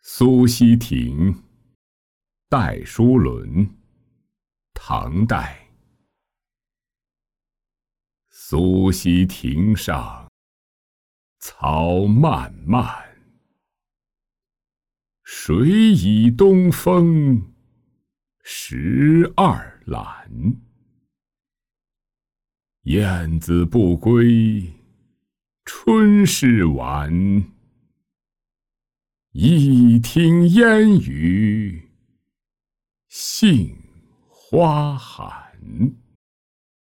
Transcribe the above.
苏溪亭，戴叔伦，唐代。苏溪亭上，草漫漫，水已东风12揽。燕子不归，春事晚。一听烟雨，杏花寒。